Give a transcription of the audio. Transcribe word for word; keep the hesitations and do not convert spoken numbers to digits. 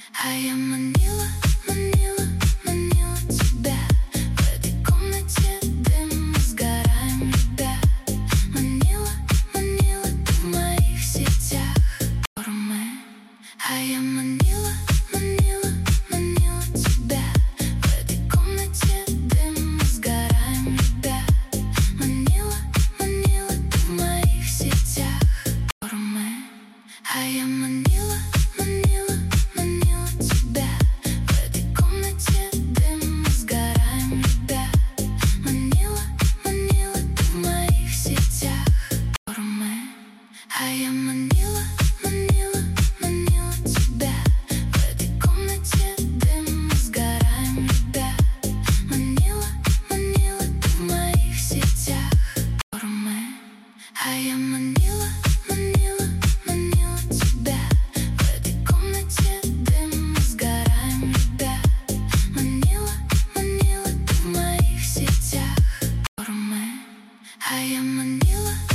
А я манила, манила, манила тебя. В этой комнате дым, мы сгораем, ребят. Манила, манила, ты в моих сетях. Формы. А я манила, манила, манила тебя. В этой комнате дым, мы сгораем, ребят. Манила, манила, ты в моих сетях. Формы. А я манила, манила, манила тебя. В этой комнате дым, мы сгораем, ребят. Манила, манила, ты в моих сетях. Формы. А я манила, манила, манила тебя. В этой комнате дым, мы сгораем, ребят. Манила, манила, ты в моих сетях. Формы. А я манила, манила, манила тебя. В этой комнате дым, мы сгораем, ребят. Манила, манила, ты в моих сетях. Формы. А я манила.